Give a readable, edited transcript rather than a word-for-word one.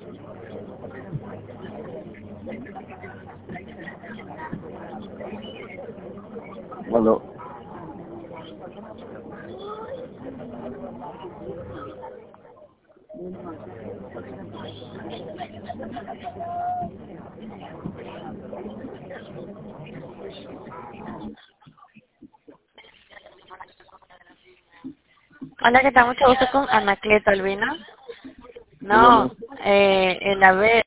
Aló. Hola, ¿qué tal? Mucho gusto con Anacleto Albino. Dígame. No, el ave